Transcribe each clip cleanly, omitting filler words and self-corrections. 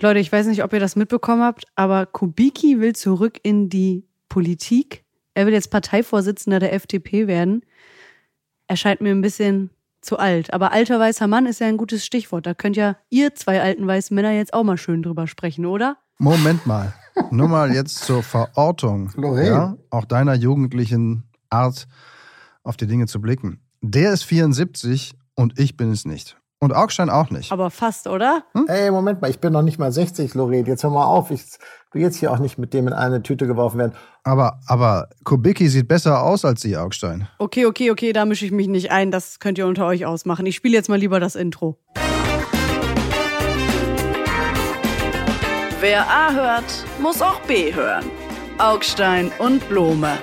Leute, ich weiß nicht, ob ihr das mitbekommen habt, aber Kubicki will zurück in die Politik. Er will jetzt Parteivorsitzender der FDP werden. Er scheint mir ein bisschen zu alt. Aber alter weißer Mann ist ja ein gutes Stichwort. Da könnt ja ihr 2 alten weißen Männer jetzt auch mal schön drüber sprechen, oder? Moment mal. Nur mal jetzt zur Verortung. Ja, auch deiner jugendlichen Art, auf die Dinge zu blicken. Der ist 74 und ich bin es nicht. Und Augstein auch nicht. Aber fast, oder? Ey, Moment mal, ich bin noch nicht mal 60, Lorraine. Jetzt hör mal auf. Ich will jetzt hier auch nicht mit dem in eine Tüte geworfen werden. Aber Kubicki sieht besser aus als Sie, Augstein. Okay, da mische ich mich nicht ein. Das könnt ihr unter euch ausmachen. Ich spiele jetzt mal lieber das Intro. Wer A hört, muss auch B hören. Augstein und Blome.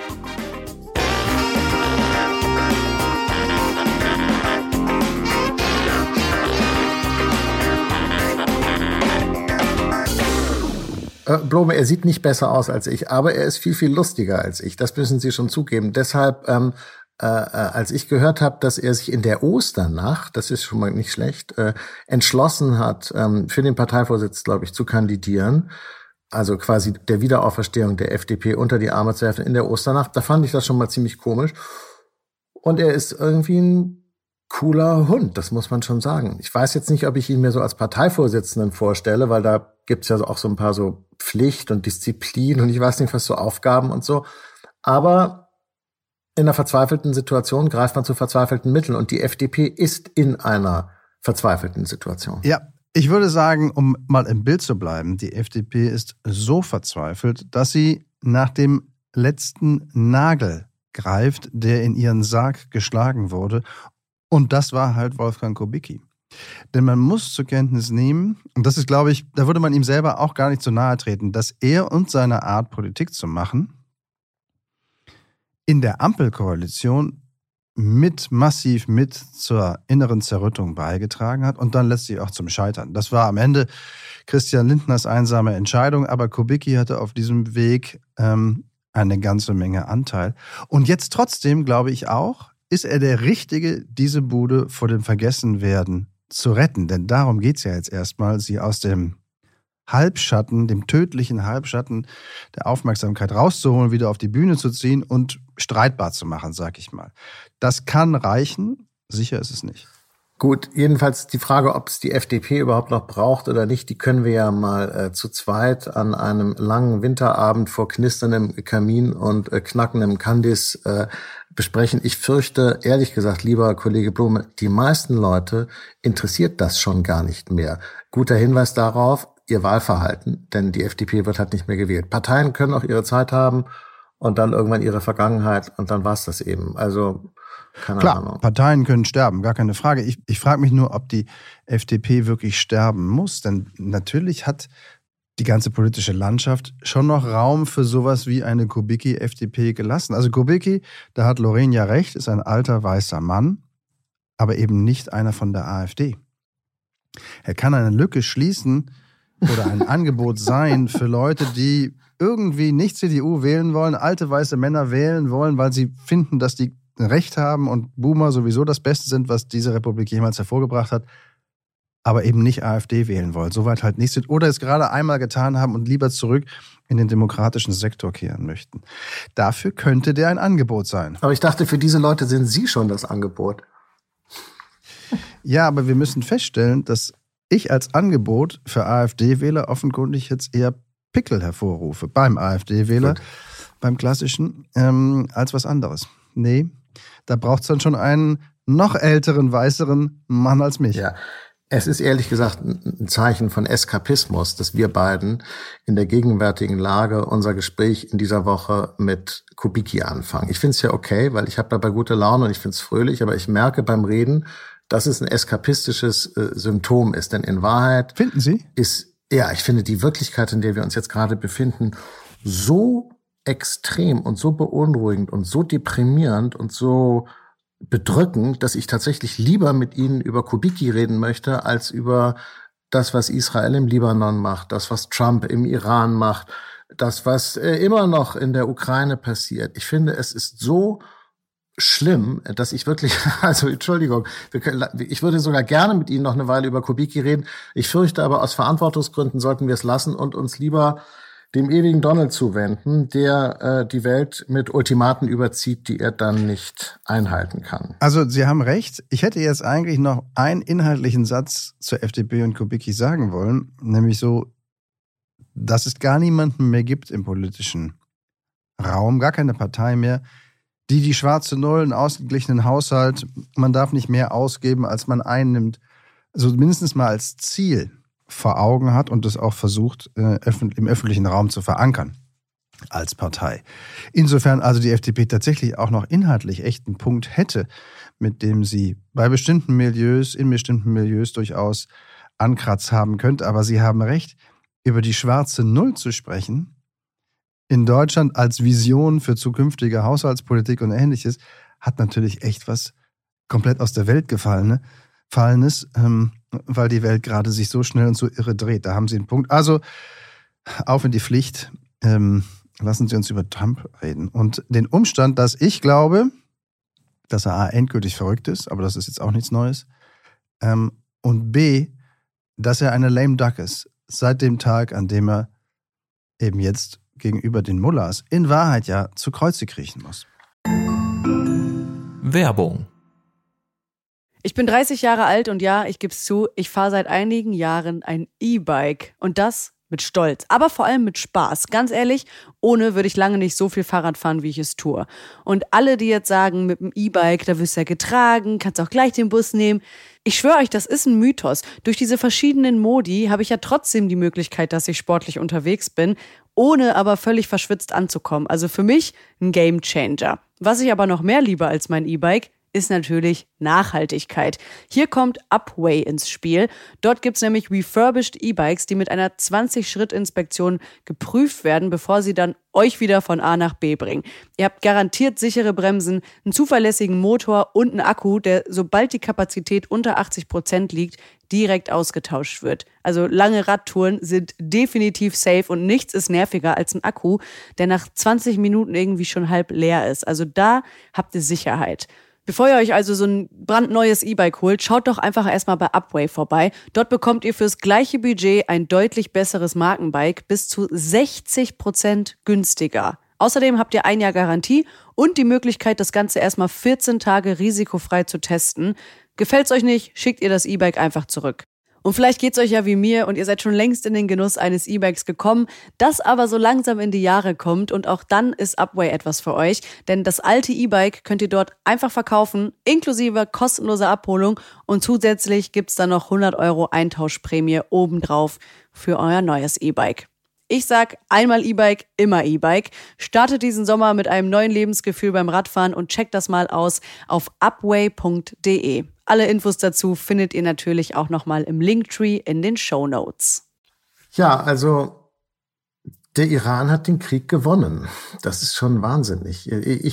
Blome, er sieht nicht besser aus als ich, aber er ist viel, viel lustiger als ich. Das müssen Sie schon zugeben. Deshalb, als ich gehört habe, dass er sich in der Osternacht, das ist schon mal nicht schlecht, entschlossen hat, für den Parteivorsitz, glaube ich, zu kandidieren, also quasi der Wiederauferstehung der FDP unter die Arme zu werfen in der Osternacht, da fand ich das schon mal ziemlich komisch. Und er ist irgendwie ein cooler Hund, das muss man schon sagen. Ich weiß jetzt nicht, ob ich ihn mir so als Parteivorsitzenden vorstelle, weil da gibt's ja auch so ein paar so Pflicht und Disziplin und ich weiß nicht, was so Aufgaben und so. Aber in einer verzweifelten Situation greift man zu verzweifelten Mitteln und die FDP ist in einer verzweifelten Situation. Ja, ich würde sagen, um mal im Bild zu bleiben, die FDP ist so verzweifelt, dass sie nach dem letzten Nagel greift, der in ihren Sarg geschlagen wurde. Und das war halt Wolfgang Kubicki. Denn man muss zur Kenntnis nehmen, und das ist, glaube ich, da würde man ihm selber auch gar nicht so nahe treten, dass er und seine Art, Politik zu machen, in der Ampelkoalition massiv mit zur inneren Zerrüttung beigetragen hat und dann letztlich auch zum Scheitern. Das war am Ende Christian Lindners einsame Entscheidung, aber Kubicki hatte auf diesem Weg eine ganze Menge Anteil. Und jetzt trotzdem, glaube ich auch, ist er der Richtige, diese Bude vor dem Vergessenwerden zu retten. Denn darum geht es ja jetzt erstmal, sie aus dem Halbschatten, dem tödlichen Halbschatten der Aufmerksamkeit rauszuholen, wieder auf die Bühne zu ziehen und streitbar zu machen, sag ich mal. Das kann reichen, sicher ist es nicht. Gut, jedenfalls die Frage, ob es die FDP überhaupt noch braucht oder nicht, die können wir ja mal zu zweit an einem langen Winterabend vor knisterndem Kamin und knackendem Kandis besprechen. Ich fürchte, ehrlich gesagt, lieber Kollege Blome, die meisten Leute interessiert das schon gar nicht mehr. Guter Hinweis darauf, ihr Wahlverhalten, denn die FDP wird halt nicht mehr gewählt. Parteien können auch ihre Zeit haben und dann irgendwann ihre Vergangenheit und dann war's das eben. Also keine Ahnung. Parteien können sterben, gar keine Frage. Ich frage mich nur, ob die FDP wirklich sterben muss, denn natürlich hat die ganze politische Landschaft schon noch Raum für sowas wie eine Kubicki-FDP gelassen. Also Kubicki, da hat Lorraine ja recht, ist ein alter weißer Mann, aber eben nicht einer von der AfD. Er kann eine Lücke schließen oder ein Angebot sein für Leute, die irgendwie nicht CDU wählen wollen, alte weiße Männer wählen wollen, weil sie finden, dass die Recht haben und Boomer sowieso das Beste sind, was diese Republik jemals hervorgebracht hat, aber eben nicht AfD wählen wollen, soweit halt nicht sind oder es gerade einmal getan haben und lieber zurück in den demokratischen Sektor kehren möchten. Dafür könnte der ein Angebot sein. Aber ich dachte, für diese Leute sind Sie schon das Angebot. Ja, aber wir müssen feststellen, dass ich als Angebot für AfD-Wähler offenkundig jetzt eher Pickel hervorrufe, beim AfD-Wähler, beim klassischen, als was anderes. Nee, da braucht es dann schon einen noch älteren, weißeren Mann als mich. Ja, es ist ehrlich gesagt ein Zeichen von Eskapismus, dass wir beiden in der gegenwärtigen Lage unser Gespräch in dieser Woche mit Kubicki anfangen. Ich finde es ja okay, weil ich habe dabei gute Laune und ich finde es fröhlich, aber ich merke beim Reden, dass es ein eskapistisches Symptom ist. Denn in Wahrheit finden Sie? Ich finde die Wirklichkeit, in der wir uns jetzt gerade befinden, so extrem und so beunruhigend und so deprimierend und so bedrückend, dass ich tatsächlich lieber mit Ihnen über Kubicki reden möchte, als über das, was Israel im Libanon macht, das, was Trump im Iran macht, das, was immer noch in der Ukraine passiert. Ich finde, es ist so schlimm, dass ich wirklich, also Entschuldigung, ich würde sogar gerne mit Ihnen noch eine Weile über Kubicki reden. Ich fürchte aber, aus Verantwortungsgründen sollten wir es lassen und uns lieber dem ewigen Donald zuwenden, der die Welt mit Ultimaten überzieht, die er dann nicht einhalten kann. Also Sie haben recht. Ich hätte jetzt eigentlich noch einen inhaltlichen Satz zur FDP und Kubicki sagen wollen, nämlich so, dass es gar niemanden mehr gibt im politischen Raum, gar keine Partei mehr, die schwarze Null, einen ausgeglichenen Haushalt, man darf nicht mehr ausgeben, als man einnimmt, also mindestens mal als Ziel vor Augen hat und das auch versucht, im öffentlichen Raum zu verankern als Partei. Insofern also die FDP tatsächlich auch noch inhaltlich echt einen Punkt hätte, mit dem sie in bestimmten Milieus durchaus Ankratz haben könnte. Aber Sie haben recht, über die schwarze Null zu sprechen, in Deutschland als Vision für zukünftige Haushaltspolitik und Ähnliches, hat natürlich echt was komplett aus der Welt gefallenes, weil die Welt gerade sich so schnell und so irre dreht. Da haben Sie einen Punkt. Also auf in die Pflicht. Lassen Sie uns über Trump reden. Und den Umstand, dass ich glaube, dass er A, endgültig verrückt ist, aber das ist jetzt auch nichts Neues, und B, dass er eine lame duck ist, seit dem Tag, an dem er eben jetzt gegenüber den Mullahs in Wahrheit ja zu Kreuze kriechen muss. Werbung. Ich bin 30 Jahre alt und ja, ich gebe es zu, ich fahre seit einigen Jahren ein E-Bike. Und das mit Stolz, aber vor allem mit Spaß. Ganz ehrlich, ohne würde ich lange nicht so viel Fahrrad fahren, wie ich es tue. Und alle, die jetzt sagen, mit dem E-Bike, da wirst du ja getragen, kannst auch gleich den Bus nehmen. Ich schwöre euch, das ist ein Mythos. Durch diese verschiedenen Modi habe ich ja trotzdem die Möglichkeit, dass ich sportlich unterwegs bin, ohne aber völlig verschwitzt anzukommen. Also für mich ein Gamechanger. Was ich aber noch mehr liebe als mein E-Bike, ist natürlich Nachhaltigkeit. Hier kommt Upway ins Spiel. Dort gibt's nämlich refurbished E-Bikes, die mit einer 20-Schritt-Inspektion geprüft werden, bevor sie dann euch wieder von A nach B bringen. Ihr habt garantiert sichere Bremsen, einen zuverlässigen Motor und einen Akku, der, sobald die Kapazität unter 80% liegt, direkt ausgetauscht wird. Also lange Radtouren sind definitiv safe und nichts ist nerviger als ein Akku, der nach 20 Minuten irgendwie schon halb leer ist. Also da habt ihr Sicherheit. Bevor ihr euch also so ein brandneues E-Bike holt, schaut doch einfach erstmal bei Upway vorbei. Dort bekommt ihr fürs gleiche Budget ein deutlich besseres Markenbike bis zu 60% günstiger. Außerdem habt ihr 1 Jahr Garantie und die Möglichkeit, das Ganze erstmal 14 Tage risikofrei zu testen. Gefällt's euch nicht, schickt ihr das E-Bike einfach zurück. Und vielleicht geht's euch ja wie mir und ihr seid schon längst in den Genuss eines E-Bikes gekommen, das aber so langsam in die Jahre kommt und auch dann ist Upway etwas für euch, denn das alte E-Bike könnt ihr dort einfach verkaufen, inklusive kostenloser Abholung und zusätzlich gibt's dann noch 100 € Eintauschprämie obendrauf für euer neues E-Bike. Ich sag, einmal E-Bike, immer E-Bike. Startet diesen Sommer mit einem neuen Lebensgefühl beim Radfahren und checkt das mal aus auf upway.de. Alle Infos dazu findet ihr natürlich auch nochmal im Linktree in den Shownotes. Ja, also der Iran hat den Krieg gewonnen. Das ist schon wahnsinnig.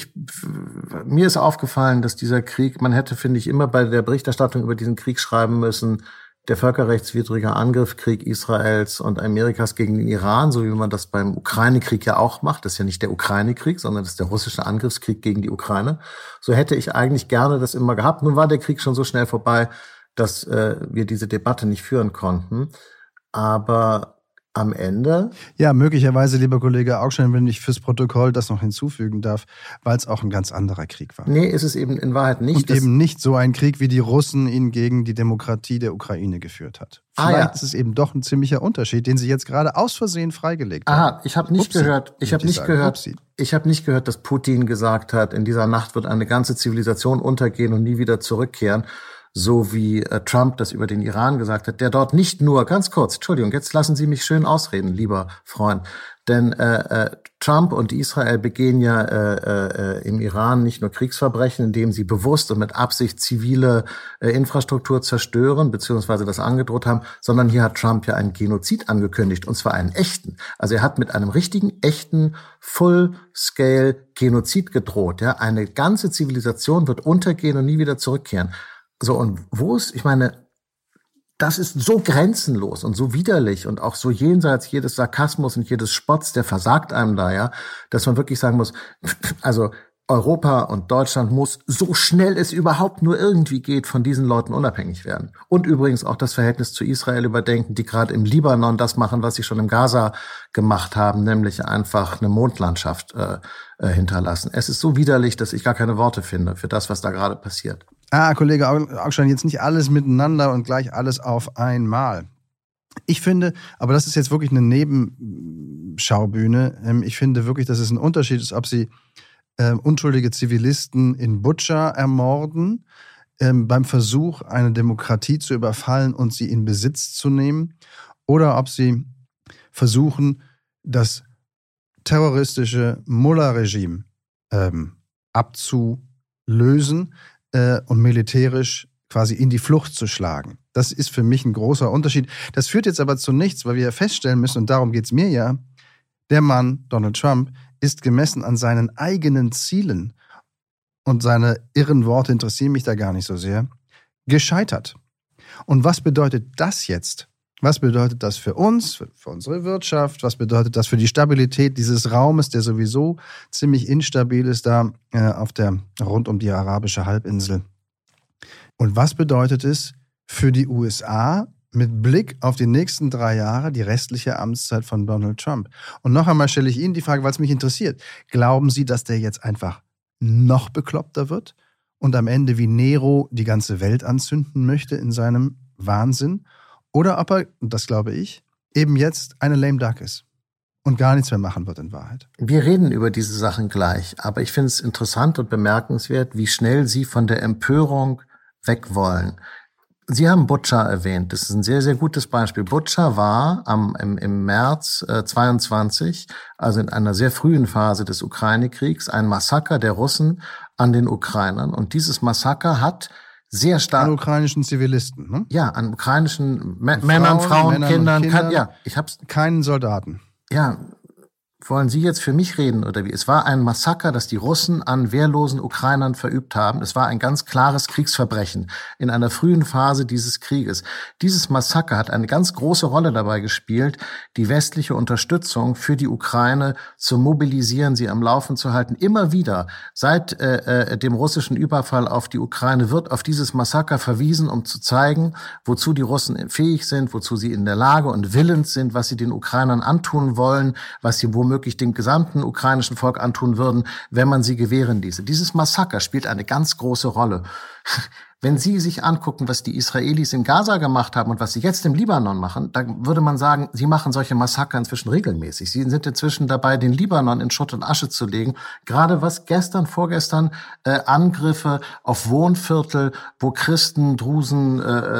Mir ist aufgefallen, dass dieser Krieg, man hätte, finde ich, immer bei der Berichterstattung über diesen Krieg schreiben müssen, der völkerrechtswidrige Angriffskrieg Israels und Amerikas gegen den Iran, so wie man das beim Ukraine-Krieg ja auch macht. Das ist ja nicht der Ukraine-Krieg, sondern das ist der russische Angriffskrieg gegen die Ukraine. So hätte ich eigentlich gerne das immer gehabt. Nun war der Krieg schon so schnell vorbei, dass wir diese Debatte nicht führen konnten. Aber am Ende... Ja, möglicherweise, lieber Kollege Augstein, wenn ich fürs Protokoll das noch hinzufügen darf, weil es auch ein ganz anderer Krieg war. Nee, ist es eben in Wahrheit nicht. Und eben nicht so ein Krieg, wie die Russen ihn gegen die Demokratie der Ukraine geführt hat. Vielleicht ist es eben doch ein ziemlicher Unterschied, den Sie jetzt gerade aus Versehen freigelegt haben. Aha, ich habe nicht gehört, dass Putin gesagt hat, in dieser Nacht wird eine ganze Zivilisation untergehen und nie wieder zurückkehren. So wie Trump das über den Iran gesagt hat, der dort nicht nur, ganz kurz, Entschuldigung, jetzt lassen Sie mich schön ausreden, lieber Freund, denn Trump und Israel begehen ja im Iran nicht nur Kriegsverbrechen, indem sie bewusst und mit Absicht zivile Infrastruktur zerstören, beziehungsweise das angedroht haben, sondern hier hat Trump ja einen Genozid angekündigt, und zwar einen echten. Also er hat mit einem richtigen, echten, Full-Scale-Genozid gedroht. Ja, eine ganze Zivilisation wird untergehen und nie wieder zurückkehren. So, und ich meine, das ist so grenzenlos und so widerlich und auch so jenseits jedes Sarkasmus und jedes Spotts, der versagt einem da, ja, dass man wirklich sagen muss, also Europa und Deutschland muss, so schnell es überhaupt nur irgendwie geht, von diesen Leuten unabhängig werden. Und übrigens auch das Verhältnis zu Israel überdenken, die gerade im Libanon das machen, was sie schon im Gaza gemacht haben, nämlich einfach eine Mondlandschaft hinterlassen. Es ist so widerlich, dass ich gar keine Worte finde für das, was da gerade passiert. Kollege Augstein, jetzt nicht alles miteinander und gleich alles auf einmal. Ich finde, aber das ist jetzt wirklich eine Nebenschaubühne, ich finde wirklich, dass es ein Unterschied ist, ob sie unschuldige Zivilisten in Butscha ermorden, beim Versuch, eine Demokratie zu überfallen und sie in Besitz zu nehmen, oder ob sie versuchen, das terroristische Mullah-Regime abzulösen und militärisch quasi in die Flucht zu schlagen. Das ist für mich ein großer Unterschied. Das führt jetzt aber zu nichts, weil wir ja feststellen müssen, und darum geht es mir ja, der Mann, Donald Trump, ist gemessen an seinen eigenen Zielen, und seine irren Worte interessieren mich da gar nicht so sehr, gescheitert. Und was bedeutet das jetzt? Was bedeutet das für uns, für unsere Wirtschaft? Was bedeutet das für die Stabilität dieses Raumes, der sowieso ziemlich instabil ist da rund um die arabische Halbinsel? Und was bedeutet es für die USA mit Blick auf die nächsten 3 Jahre, die restliche Amtszeit von Donald Trump? Und noch einmal stelle ich Ihnen die Frage, weil es mich interessiert. Glauben Sie, dass der jetzt einfach noch bekloppter wird und am Ende wie Nero die ganze Welt anzünden möchte in seinem Wahnsinn? Oder ob er, das glaube ich, eben jetzt eine lame duck ist und gar nichts mehr machen wird in Wahrheit? Wir reden über diese Sachen gleich, aber ich finde es interessant und bemerkenswert, wie schnell Sie von der Empörung weg wollen. Sie haben Butscha erwähnt. Das ist ein sehr, sehr gutes Beispiel. Butscha war im März 22, also in einer sehr frühen Phase des Ukraine-Kriegs, ein Massaker der Russen an den Ukrainern. Und dieses Massaker hat sehr stark... An ukrainischen Zivilisten, ne? Ja, an ukrainischen Männern, Frauen, Kindern. Keinen Soldaten. Ja, wollen Sie jetzt für mich reden oder wie? Es war ein Massaker, das die Russen an wehrlosen Ukrainern verübt haben. Es war ein ganz klares Kriegsverbrechen in einer frühen Phase dieses Krieges. Dieses Massaker hat eine ganz große Rolle dabei gespielt, die westliche Unterstützung für die Ukraine zu mobilisieren, sie am Laufen zu halten. Immer wieder seit dem russischen Überfall auf die Ukraine wird auf dieses Massaker verwiesen, um zu zeigen, wozu die Russen fähig sind, wozu sie in der Lage und willens sind, was sie den Ukrainern antun wollen, was sie womöglich dem gesamten ukrainischen Volk antun würden, wenn man sie gewähren ließe. Dieses Massaker spielt eine ganz große Rolle. Wenn Sie sich angucken, was die Israelis in Gaza gemacht haben und was sie jetzt im Libanon machen, dann würde man sagen, sie machen solche Massaker inzwischen regelmäßig. Sie sind inzwischen dabei, den Libanon in Schutt und Asche zu legen. Gerade was vorgestern Angriffe auf Wohnviertel, wo Christen, Drusen,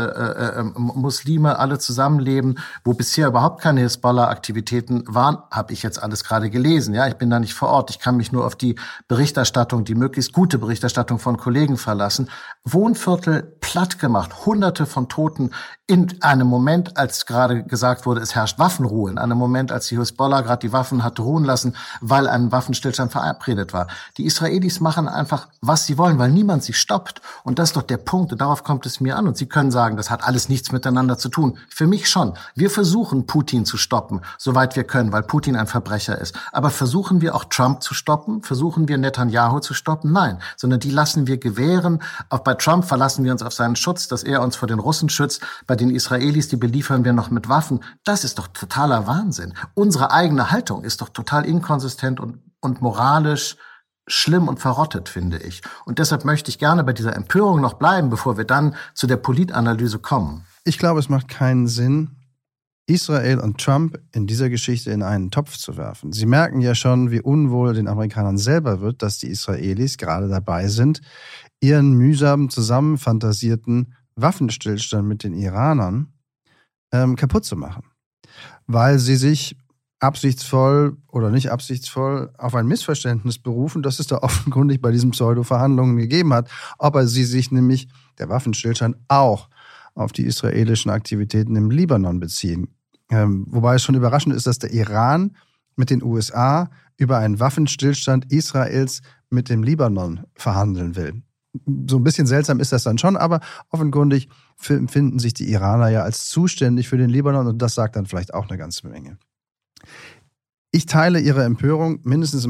Muslime alle zusammenleben, wo bisher überhaupt keine Hisbollah-Aktivitäten waren, habe ich jetzt alles gerade gelesen. Ja, ich bin da nicht vor Ort. Ich kann mich nur auf die Berichterstattung, die möglichst gute Berichterstattung von Kollegen verlassen. Wohnviertel platt gemacht, Hunderte von Toten in einem Moment, als gerade gesagt wurde, es herrscht Waffenruhe, in einem Moment, als die Hisbollah gerade die Waffen hat ruhen lassen, weil ein Waffenstillstand verabredet war. Die Israelis machen einfach, was sie wollen, weil niemand sie stoppt. Und das ist doch der Punkt, und darauf kommt es mir an. Und Sie können sagen, das hat alles nichts miteinander zu tun. Für mich schon. Wir versuchen, Putin zu stoppen, soweit wir können, weil Putin ein Verbrecher ist. Aber versuchen wir auch Trump zu stoppen? Versuchen wir Netanyahu zu stoppen? Nein, sondern die lassen wir gewähren. Auch bei Trump verlassen wir uns auf seinen Schutz, dass er uns vor den Russen schützt. Bei den Israelis, die beliefern wir noch mit Waffen. Das ist doch totaler Wahnsinn. Unsere eigene Haltung ist doch total inkonsistent und moralisch schlimm und verrottet, finde ich. Und deshalb möchte ich gerne bei dieser Empörung noch bleiben, bevor wir dann zu der Politanalyse kommen. Ich glaube, es macht keinen Sinn, Israel und Trump in dieser Geschichte in einen Topf zu werfen. Sie merken ja schon, wie unwohl den Amerikanern selber wird, dass die Israelis gerade dabei sind, ihren mühsam zusammenfantasierten Waffenstillstand mit den Iranern kaputt zu machen. Weil sie sich absichtsvoll oder nicht absichtsvoll auf ein Missverständnis berufen, das es da offenkundig bei diesen Pseudo-Verhandlungen gegeben hat, aber sie sich nämlich, der Waffenstillstand, auch auf die israelischen Aktivitäten im Libanon beziehen. Wobei es schon überraschend ist, dass der Iran mit den USA über einen Waffenstillstand Israels mit dem Libanon verhandeln will. So ein bisschen seltsam ist das dann schon, aber offenkundig empfinden sich die Iraner ja als zuständig für den Libanon und das sagt dann vielleicht auch eine ganze Menge. Ich teile Ihre Empörung mindestens mal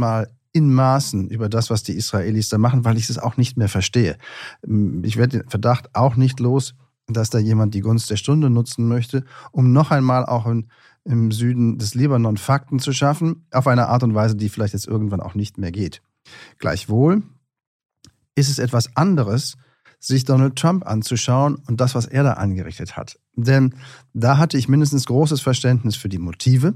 in Maßen über das, was die Israelis da machen, weil ich es auch nicht mehr verstehe. Ich werde den Verdacht auch nicht los, dass da jemand die Gunst der Stunde nutzen möchte, um noch einmal auch im Süden des Libanon Fakten zu schaffen, auf eine Art und Weise, die vielleicht jetzt irgendwann auch nicht mehr geht. Gleichwohl ist es etwas anderes, sich Donald Trump anzuschauen und das, was er da angerichtet hat. Denn da hatte ich mindestens großes Verständnis für die Motive,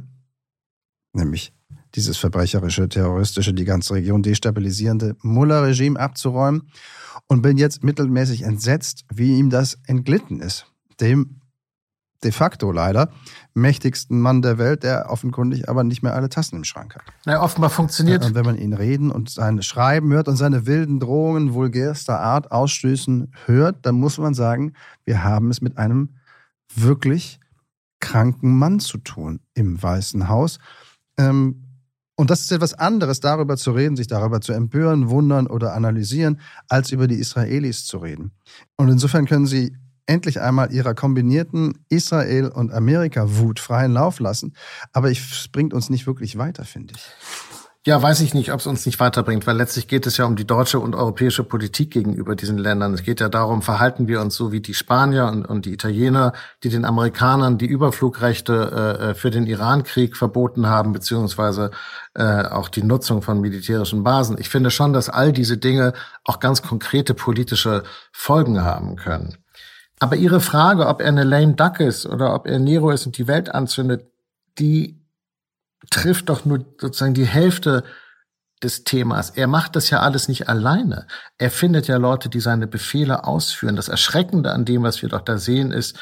nämlich dieses verbrecherische, terroristische, die ganze Region destabilisierende Mullah-Regime abzuräumen, und bin jetzt mittelmäßig entsetzt, wie ihm das entglitten ist. Dem de facto leider mächtigsten Mann der Welt, der offenkundig aber nicht mehr alle Tassen im Schrank hat. Na, offenbar funktioniert. Und wenn man ihn reden und seine Schreiben hört und seine wilden Drohungen vulgärster Art ausstößen hört, dann muss man sagen, wir haben es mit einem wirklich kranken Mann zu tun im Weißen Haus. Und das ist etwas anderes, darüber zu reden, sich darüber zu empören, wundern oder analysieren, als über die Israelis zu reden. Und insofern können Sie endlich einmal ihrer kombinierten Israel- und Amerika-Wut freien Lauf lassen. Aber es bringt uns nicht wirklich weiter, finde ich. Ja, weiß ich nicht, ob es uns nicht weiterbringt, weil letztlich geht es ja um die deutsche und europäische Politik gegenüber diesen Ländern. Es geht ja darum, verhalten wir uns so wie die Spanier und die Italiener, die den Amerikanern die Überflugrechte für den Iran-Krieg verboten haben, beziehungsweise auch die Nutzung von militärischen Basen. Ich finde schon, dass all diese Dinge auch ganz konkrete politische Folgen haben können. Aber Ihre Frage, ob er eine lame duck ist oder ob er Nero ist und die Welt anzündet, die trifft doch nur sozusagen die Hälfte des Themas. Er macht das ja alles nicht alleine. Er findet ja Leute, die seine Befehle ausführen. Das Erschreckende an dem, was wir doch da sehen, ist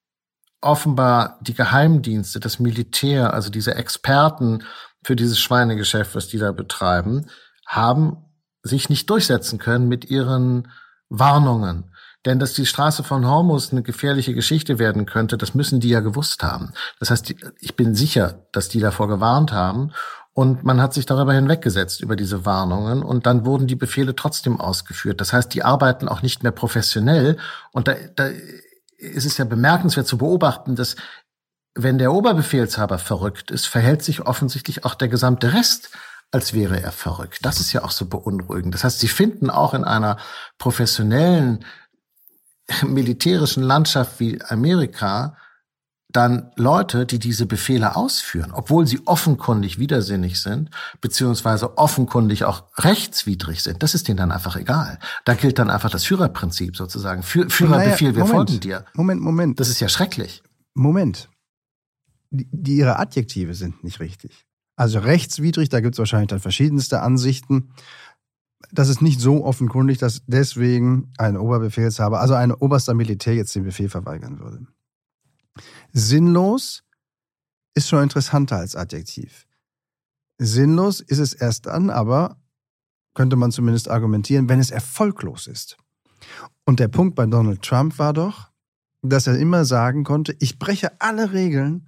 offenbar die Geheimdienste, das Militär, also diese Experten für dieses Schweinegeschäft, was die da betreiben, haben sich nicht durchsetzen können mit ihren Warnungen. Denn dass die Straße von Hormuz eine gefährliche Geschichte werden könnte, das müssen die ja gewusst haben. Das heißt, ich bin sicher, dass die davor gewarnt haben. Und man hat sich darüber hinweggesetzt, über diese Warnungen. Und dann wurden die Befehle trotzdem ausgeführt. Das heißt, die arbeiten auch nicht mehr professionell. Und da ist es ja bemerkenswert zu beobachten, dass wenn der Oberbefehlshaber verrückt ist, verhält sich offensichtlich auch der gesamte Rest, als wäre er verrückt. Das ist ja auch so beunruhigend. Das heißt, sie finden auch in einer professionellen militärischen Landschaft wie Amerika dann Leute, die diese Befehle ausführen, obwohl sie offenkundig widersinnig sind, beziehungsweise offenkundig auch rechtswidrig sind. Das ist denen dann einfach egal. Da gilt dann einfach das Führerprinzip sozusagen. Führerbefehl, wir folgen dir. Moment. Das ist ja schrecklich. Moment. Ihre Adjektive sind nicht richtig. Also rechtswidrig, da gibt es wahrscheinlich dann verschiedenste Ansichten. Das ist nicht so offenkundig, dass deswegen ein Oberbefehlshaber, also ein oberster Militär jetzt den Befehl verweigern würde. Sinnlos ist schon interessanter als Adjektiv. Sinnlos ist es erst dann, aber könnte man zumindest argumentieren, wenn es erfolglos ist. Und der Punkt bei Donald Trump war doch, dass er immer sagen konnte, ich breche alle Regeln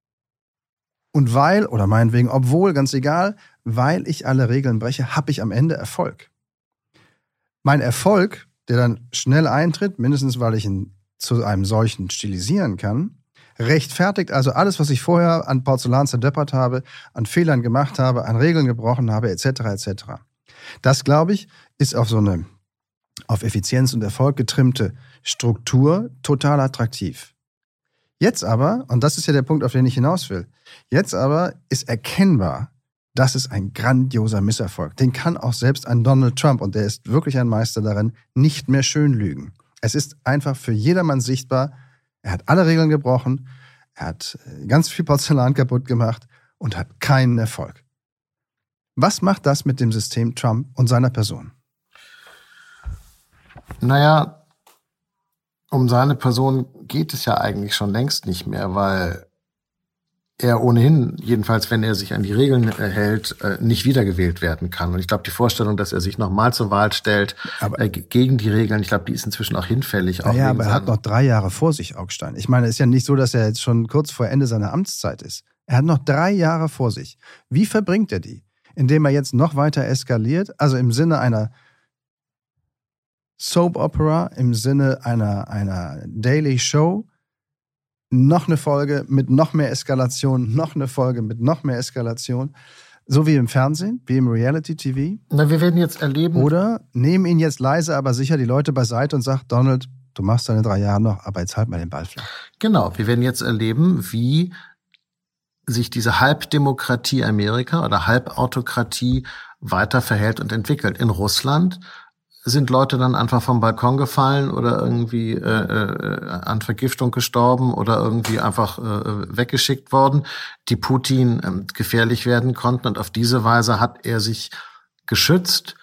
und weil, oder meinetwegen, obwohl, ganz egal, weil ich alle Regeln breche, habe ich am Ende Erfolg. Mein Erfolg, der dann schnell eintritt, mindestens weil ich ihn zu einem solchen stilisieren kann, rechtfertigt also alles, was ich vorher an Porzellan zerdeppert habe, an Fehlern gemacht habe, an Regeln gebrochen habe, etc. etc. Das, glaube ich, ist auf so eine auf Effizienz und Erfolg getrimmte Struktur total attraktiv. Jetzt aber, und das ist ja der Punkt, auf den ich hinaus will, jetzt aber ist erkennbar, das ist ein grandioser Misserfolg. Den kann auch selbst ein Donald Trump, und der ist wirklich ein Meister darin, nicht mehr schön lügen. Es ist einfach für jedermann sichtbar, er hat alle Regeln gebrochen, er hat ganz viel Porzellan kaputt gemacht und hat keinen Erfolg. Was macht das mit dem System Trump und seiner Person? Naja, um seine Person geht es ja eigentlich schon längst nicht mehr, weil er ohnehin, jedenfalls wenn er sich an die Regeln hält, nicht wiedergewählt werden kann. Und ich glaube, die Vorstellung, dass er sich nochmal zur Wahl stellt gegen die Regeln, ich glaube, die ist inzwischen auch hinfällig. Ja, aber er hat noch 3 Jahre vor sich, Augstein. Ich meine, es ist ja nicht so, dass er jetzt schon kurz vor Ende seiner Amtszeit ist. Er hat noch 3 Jahre vor sich. Wie verbringt er die? Indem er jetzt noch weiter eskaliert, also im Sinne einer Soap Opera, im Sinne einer Daily Show, noch eine Folge mit noch mehr Eskalation, noch eine Folge mit noch mehr Eskalation. So wie im Fernsehen, wie im Reality-TV. Na, wir werden jetzt erleben. Oder nehmen ihn jetzt leise, aber sicher die Leute beiseite und sagt, Donald, du machst deine 3 Jahre noch, aber jetzt halt mal den Ball flach. Genau, wir werden jetzt erleben, wie sich diese Halbdemokratie Amerika oder Halbautokratie weiter verhält und entwickelt. In Russland sind Leute dann einfach vom Balkon gefallen oder irgendwie an Vergiftung gestorben oder irgendwie einfach weggeschickt worden, die Putin gefährlich werden konnten. Und auf diese Weise hat er sich geschützt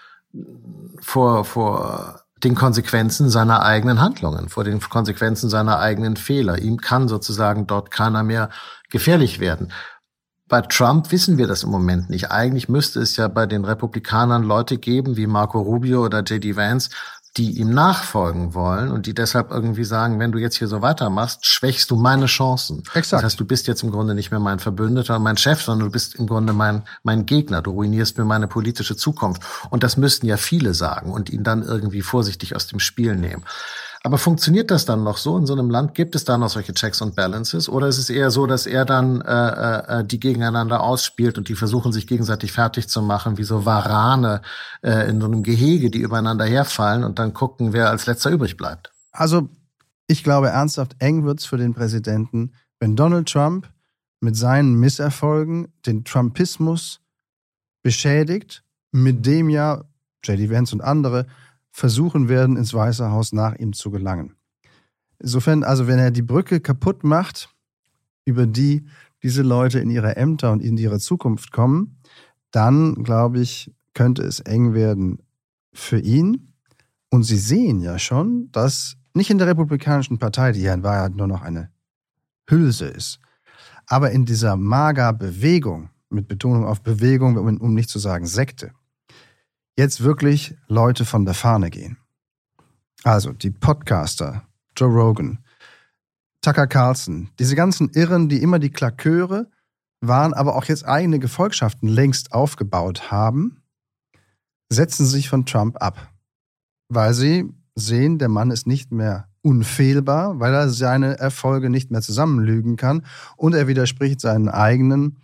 vor den Konsequenzen seiner eigenen Handlungen, vor den Konsequenzen seiner eigenen Fehler. Ihm kann sozusagen dort keiner mehr gefährlich werden. Bei Trump wissen wir das im Moment nicht. Eigentlich müsste es ja bei den Republikanern Leute geben wie Marco Rubio oder J.D. Vance, die ihm nachfolgen wollen und die deshalb irgendwie sagen, wenn du jetzt hier so weitermachst, schwächst du meine Chancen. Exakt. Das heißt, du bist jetzt im Grunde nicht mehr mein Verbündeter und mein Chef, sondern du bist im Grunde mein Gegner. Du ruinierst mir meine politische Zukunft. Und das müssten ja viele sagen und ihn dann irgendwie vorsichtig aus dem Spiel nehmen. Aber funktioniert das dann noch so in so einem Land? Gibt es da noch solche Checks und Balances? Oder ist es eher so, dass er dann die gegeneinander ausspielt und die versuchen, sich gegenseitig fertig zu machen, wie so Warane in so einem Gehege, die übereinander herfallen und dann gucken, wer als letzter übrig bleibt? Also ich glaube ernsthaft, eng wird's für den Präsidenten, wenn Donald Trump mit seinen Misserfolgen den Trumpismus beschädigt, mit dem ja J.D. Vance und andere versuchen werden, ins Weiße Haus nach ihm zu gelangen. Insofern, also wenn er die Brücke kaputt macht, über die diese Leute in ihre Ämter und in ihre Zukunft kommen, dann, glaube ich, könnte es eng werden für ihn. Und Sie sehen ja schon, dass nicht in der Republikanischen Partei, die ja in Wahrheit nur noch eine Hülse ist, aber in dieser MAGA-Bewegung, mit Betonung auf Bewegung, um nicht zu sagen Sekte, jetzt wirklich Leute von der Fahne gehen. Also die Podcaster, Joe Rogan, Tucker Carlson, diese ganzen Irren, die immer die Klaköre waren, aber auch jetzt eigene Gefolgschaften längst aufgebaut haben, setzen sich von Trump ab. Weil sie sehen, der Mann ist nicht mehr unfehlbar, weil er seine Erfolge nicht mehr zusammenlügen kann und er widerspricht seinen eigenen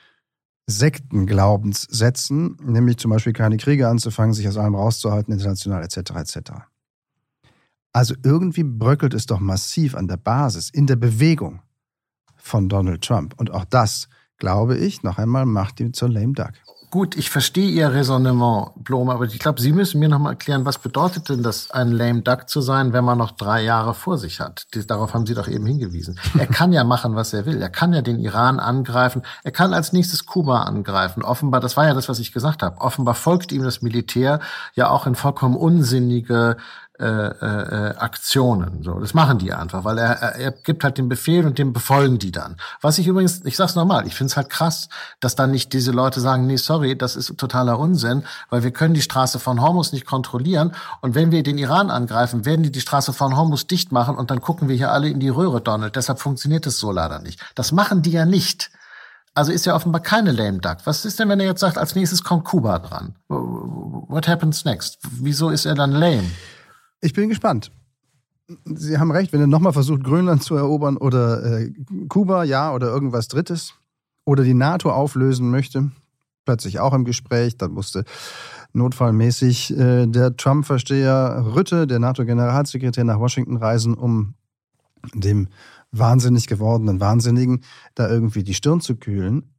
Sektenglaubenssätzen, nämlich zum Beispiel keine Kriege anzufangen, sich aus allem rauszuhalten, international etc. etc. Also irgendwie bröckelt es doch massiv an der Basis, in der Bewegung von Donald Trump. Und auch das, glaube ich, noch einmal macht ihn zur lame duck. Gut, ich verstehe Ihr Raisonnement, Blome, aber ich glaube, Sie müssen mir noch mal erklären, was bedeutet denn das, ein lame duck zu sein, wenn man noch 3 Jahre vor sich hat? Darauf haben Sie doch eben hingewiesen. Er kann ja machen, was er will. Er kann ja den Iran angreifen. Er kann als nächstes Kuba angreifen. Offenbar, das war ja das, was ich gesagt habe. Offenbar folgt ihm das Militär ja auch in vollkommen unsinnige Aktionen. So, das machen die einfach, weil er gibt halt den Befehl und den befolgen die dann. Was ich übrigens, ich sag's nochmal, ich find's halt krass, dass dann nicht diese Leute sagen, nee, sorry, das ist totaler Unsinn, weil wir können die Straße von Hormuz nicht kontrollieren und wenn wir den Iran angreifen, werden die Straße von Hormuz dicht machen und dann gucken wir hier alle in die Röhre, Donald. Deshalb funktioniert es so leider nicht. Das machen die ja nicht. Also ist ja offenbar keine lame duck. Was ist denn, wenn er jetzt sagt, als nächstes kommt Kuba dran? What happens next? Wieso ist er dann lame? Ich bin gespannt. Sie haben recht, wenn er nochmal versucht, Grönland zu erobern oder Kuba, ja, oder irgendwas Drittes, oder die NATO auflösen möchte, plötzlich auch im Gespräch, dann musste notfallmäßig der Trump-Versteher Rutte, der NATO-Generalsekretär, nach Washington reisen, um dem wahnsinnig gewordenen Wahnsinnigen da irgendwie die Stirn zu kühlen.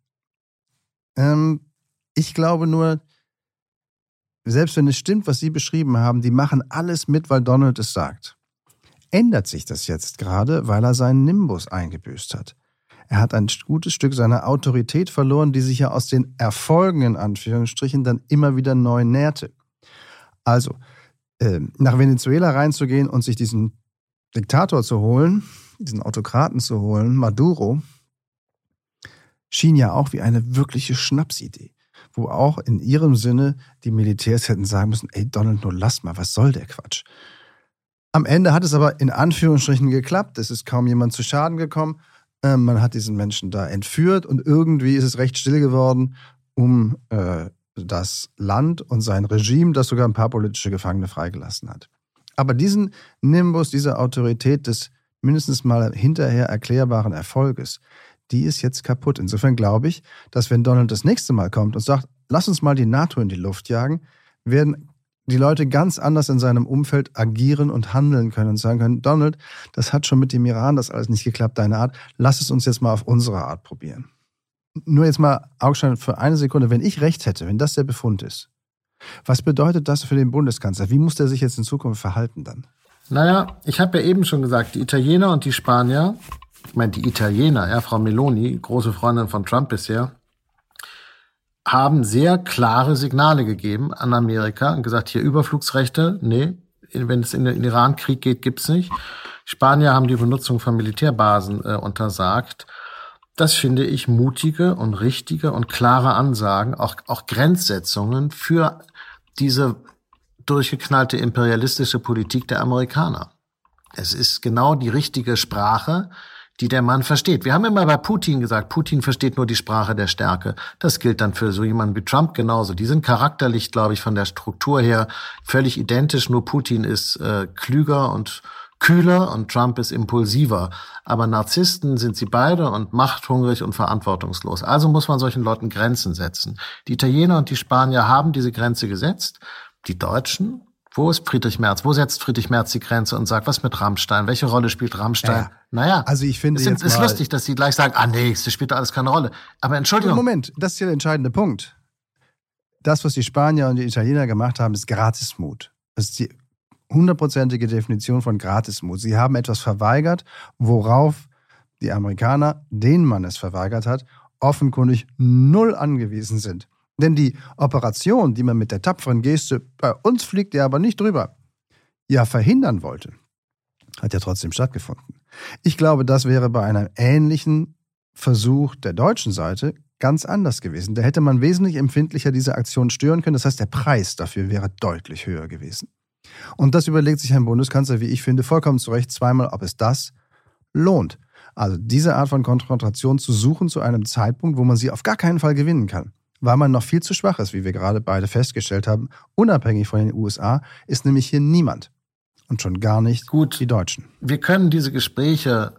Ich glaube nur, selbst wenn es stimmt, was Sie beschrieben haben, die machen alles mit, weil Donald es sagt. Ändert sich das jetzt gerade, weil er seinen Nimbus eingebüßt hat. Er hat ein gutes Stück seiner Autorität verloren, die sich ja aus den Erfolgen in Anführungsstrichen dann immer wieder neu nährte. Also, nach Venezuela reinzugehen und sich diesen Diktator zu holen, diesen Autokraten zu holen, Maduro, schien ja auch wie eine wirkliche Schnapsidee. Wo auch in ihrem Sinne die Militärs hätten sagen müssen, ey Donald, nur lass mal, was soll der Quatsch? Am Ende hat es aber in Anführungsstrichen geklappt, es ist kaum jemand zu Schaden gekommen, man hat diesen Menschen da entführt und irgendwie ist es recht still geworden um das Land und sein Regime, das sogar ein paar politische Gefangene freigelassen hat. Aber diesen Nimbus, diese Autorität des mindestens mal hinterher erklärbaren Erfolges, die ist jetzt kaputt. Insofern glaube ich, dass wenn Donald das nächste Mal kommt und sagt, lass uns mal die NATO in die Luft jagen, werden die Leute ganz anders in seinem Umfeld agieren und handeln können und sagen können, Donald, das hat schon mit dem Iran das alles nicht geklappt, deine Art, lass es uns jetzt mal auf unsere Art probieren. Nur jetzt mal, Augstein, für eine Sekunde, wenn ich recht hätte, wenn das der Befund ist, was bedeutet das für den Bundeskanzler? Wie muss der sich jetzt in Zukunft verhalten dann? Naja, ich habe ja eben schon gesagt, die Italiener und die Spanier, ich meine die Italiener, ja, Frau Meloni, große Freundin von Trump bisher, haben sehr klare Signale gegeben an Amerika und gesagt, hier Überflugsrechte, nee, wenn es in den Iran-Krieg geht, gibt's nicht. Spanier haben die Benutzung von Militärbasen untersagt. Das finde ich mutige und richtige und klare Ansagen, auch Grenzsetzungen für diese durchgeknallte imperialistische Politik der Amerikaner. Es ist genau die richtige Sprache, die der Mann versteht. Wir haben immer bei Putin gesagt, Putin versteht nur die Sprache der Stärke. Das gilt dann für so jemanden wie Trump genauso. Die sind charakterlich, glaube ich, von der Struktur her völlig identisch. Nur Putin ist klüger und kühler und Trump ist impulsiver. Aber Narzissten sind sie beide und machthungrig und verantwortungslos. Also muss man solchen Leuten Grenzen setzen. Die Italiener und die Spanier haben diese Grenze gesetzt. Die Deutschen? Wo ist Friedrich Merz? Wo setzt Friedrich Merz die Grenze und sagt, was mit Rammstein? Welche Rolle spielt Rammstein? Ja. Naja, also ich finde es ist lustig, dass sie gleich sagen, nee, das spielt doch alles keine Rolle. Aber Entschuldigung. Moment, das ist ja der entscheidende Punkt. Das, was die Spanier und die Italiener gemacht haben, ist Gratismut. Das ist die 100%ige Definition von Gratismut. Sie haben etwas verweigert, worauf die Amerikaner, denen man es verweigert hat, offenkundig null angewiesen sind. Denn die Operation, die man mit der tapferen Geste, bei uns fliegt der aber nicht drüber, ja verhindern wollte, hat ja trotzdem stattgefunden. Ich glaube, das wäre bei einem ähnlichen Versuch der deutschen Seite ganz anders gewesen. Da hätte man wesentlich empfindlicher diese Aktion stören können. Das heißt, der Preis dafür wäre deutlich höher gewesen. Und das überlegt sich ein Bundeskanzler, wie ich finde, vollkommen zu Recht zweimal, ob es das lohnt. Also diese Art von Konfrontation zu suchen zu einem Zeitpunkt, wo man sie auf gar keinen Fall gewinnen kann. Weil man noch viel zu schwach ist, wie wir gerade beide festgestellt haben. Unabhängig von den USA ist nämlich hier niemand. Und schon gar nicht die Deutschen. Wir können diese Gespräche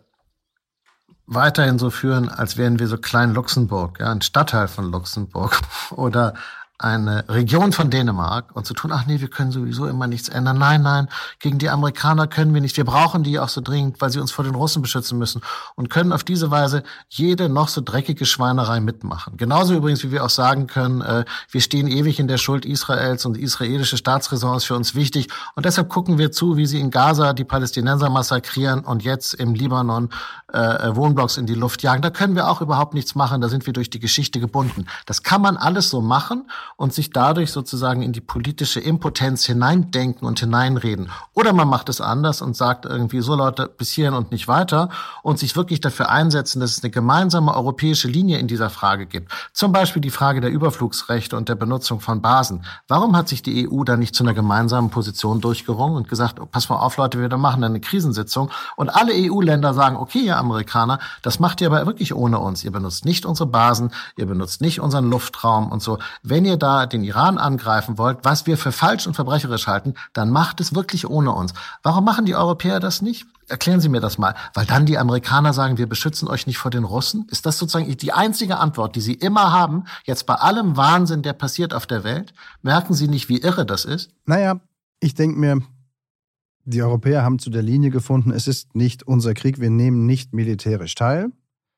weiterhin so führen, als wären wir so klein Luxemburg, ja, ein Stadtteil von Luxemburg oder eine Region von Dänemark und zu tun, ach nee, wir können sowieso immer nichts ändern. Nein, gegen die Amerikaner können wir nicht. Wir brauchen die auch so dringend, weil sie uns vor den Russen beschützen müssen und können auf diese Weise jede noch so dreckige Schweinerei mitmachen. Genauso übrigens, wie wir auch sagen können, wir stehen ewig in der Schuld Israels und die israelische Staatsräson ist für uns wichtig und deshalb gucken wir zu, wie sie in Gaza die Palästinenser massakrieren und jetzt im Libanon Wohnblocks in die Luft jagen. Da können wir auch überhaupt nichts machen, da sind wir durch die Geschichte gebunden. Das kann man alles so machen und sich dadurch sozusagen in die politische Impotenz hineindenken und hineinreden. Oder man macht es anders und sagt irgendwie so, Leute, bis hierhin und nicht weiter und sich wirklich dafür einsetzen, dass es eine gemeinsame europäische Linie in dieser Frage gibt. Zum Beispiel die Frage der Überflugsrechte und der Benutzung von Basen. Warum hat sich die EU da nicht zu einer gemeinsamen Position durchgerungen und gesagt, oh, pass mal auf, Leute, wir machen eine Krisensitzung und alle EU-Länder sagen, okay, ihr Amerikaner, das macht ihr aber wirklich ohne uns. Ihr benutzt nicht unsere Basen, ihr benutzt nicht unseren Luftraum und so. Wenn ihr da den Iran angreifen wollt, was wir für falsch und verbrecherisch halten, dann macht es wirklich ohne uns. Warum machen die Europäer das nicht? Erklären Sie mir das mal. Weil dann die Amerikaner sagen, wir beschützen euch nicht vor den Russen? Ist das sozusagen die einzige Antwort, die Sie immer haben, jetzt bei allem Wahnsinn, der passiert auf der Welt? Merken Sie nicht, wie irre das ist? Naja, ich denke mir, die Europäer haben zu der Linie gefunden, es ist nicht unser Krieg, wir nehmen nicht militärisch teil.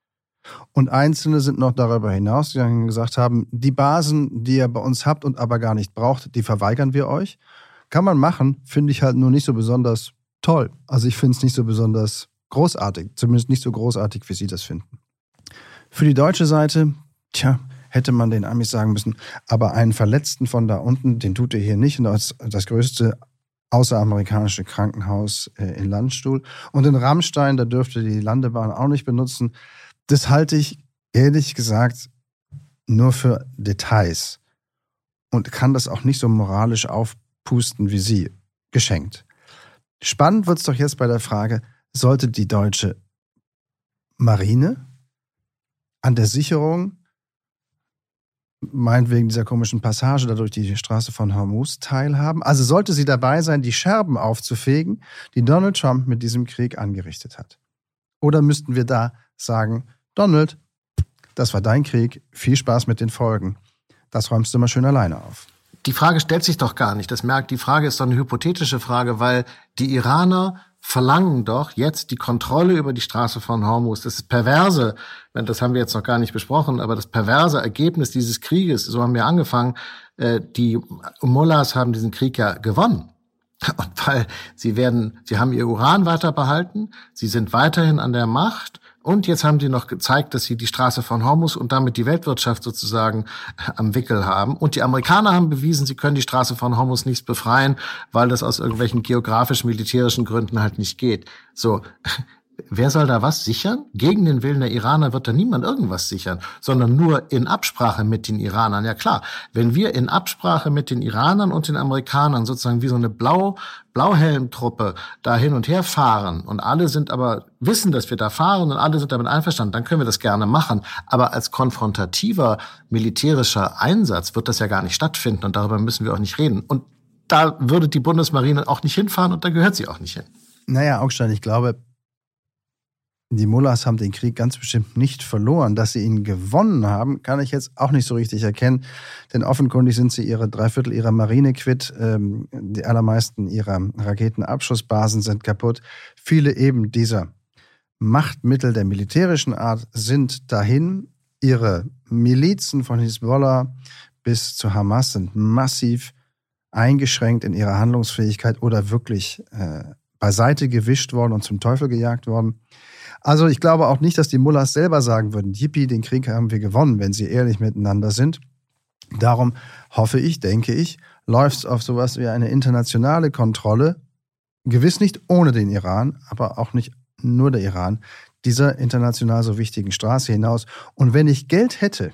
Und Einzelne sind noch darüber hinausgegangen und gesagt haben, die Basen, die ihr bei uns habt und aber gar nicht braucht, die verweigern wir euch. Kann man machen, finde ich halt nur nicht so besonders toll. Also ich finde es nicht so besonders großartig, zumindest nicht so großartig, wie Sie das finden. Für die deutsche Seite, hätte man den Amis sagen müssen, aber einen Verletzten von da unten, den tut ihr hier nicht. Und das größte außeramerikanische Krankenhaus in Landstuhl. Und in Rammstein, da dürfte die Landebahn auch nicht benutzen. Das halte ich, ehrlich gesagt, nur für Details und kann das auch nicht so moralisch aufpusten wie Sie. Geschenkt. Spannend wird es doch jetzt bei der Frage, sollte die deutsche Marine an der Sicherung, meinetwegen dieser komischen Passage da durch die Straße von Hormuz, teilhaben? Also sollte sie dabei sein, die Scherben aufzufegen, die Donald Trump mit diesem Krieg angerichtet hat? Oder müssten wir da sagen, Donald, das war dein Krieg, viel Spaß mit den Folgen. Das räumst du mal schön alleine auf. Die Frage stellt sich doch gar nicht. Die Frage ist doch eine hypothetische Frage, weil die Iraner verlangen doch jetzt die Kontrolle über die Straße von Hormuz. Das ist perverse, das haben wir jetzt noch gar nicht besprochen, aber das perverse Ergebnis dieses Krieges, so haben wir angefangen, die Mullahs haben diesen Krieg ja gewonnen. Und weil sie haben ihr Uran weiter behalten, sie sind weiterhin an der Macht und jetzt haben sie noch gezeigt, dass sie die Straße von Hormuz und damit die Weltwirtschaft sozusagen am Wickel haben. Und die Amerikaner haben bewiesen, sie können die Straße von Hormuz nicht befreien, weil das aus irgendwelchen geografisch-militärischen Gründen halt nicht geht. So. Wer soll da was sichern? Gegen den Willen der Iraner wird da niemand irgendwas sichern, sondern nur in Absprache mit den Iranern. Ja klar, wenn wir in Absprache mit den Iranern und den Amerikanern sozusagen wie so eine Blauhelmtruppe da hin und her fahren und alle sind aber wissen, dass wir da fahren und alle sind damit einverstanden, dann können wir das gerne machen. Aber als konfrontativer militärischer Einsatz wird das ja gar nicht stattfinden und darüber müssen wir auch nicht reden. Und da würde die Bundesmarine auch nicht hinfahren und da gehört sie auch nicht hin. Naja, Augstein, ich glaube, die Mullahs haben den Krieg ganz bestimmt nicht verloren. Dass sie ihn gewonnen haben, kann ich jetzt auch nicht so richtig erkennen. Denn offenkundig sind sie 3/4 ihrer Marine quitt. Die allermeisten ihrer Raketenabschussbasen sind kaputt. Viele eben dieser Machtmittel der militärischen Art sind dahin. Ihre Milizen von Hisbollah bis zu Hamas sind massiv eingeschränkt in ihrer Handlungsfähigkeit oder wirklich beiseite gewischt worden und zum Teufel gejagt worden. Also ich glaube auch nicht, dass die Mullahs selber sagen würden, Yippie, den Krieg haben wir gewonnen, wenn sie ehrlich miteinander sind. Darum hoffe ich, denke ich, läuft es auf sowas wie eine internationale Kontrolle, gewiss nicht ohne den Iran, aber auch nicht nur der Iran, dieser international so wichtigen Straße hinaus. Und wenn ich Geld hätte,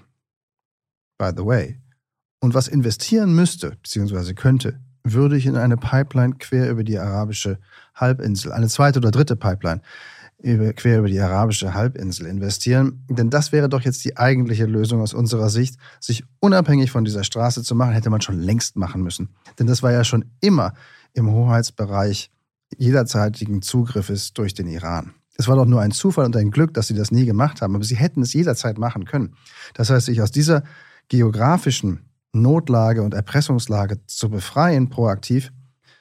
by the way, und was investieren müsste, beziehungsweise könnte, würde ich in eine Pipeline quer über die arabische Halbinsel, eine zweite oder dritte Pipeline, quer über die arabische Halbinsel investieren. Denn das wäre doch jetzt die eigentliche Lösung aus unserer Sicht, sich unabhängig von dieser Straße zu machen, hätte man schon längst machen müssen. Denn das war ja schon immer im Hoheitsbereich jederzeitigen Zugriffes durch den Iran. Es war doch nur ein Zufall und ein Glück, dass sie das nie gemacht haben, aber sie hätten es jederzeit machen können. Das heißt, sich aus dieser geografischen Notlage und Erpressungslage zu befreien, proaktiv,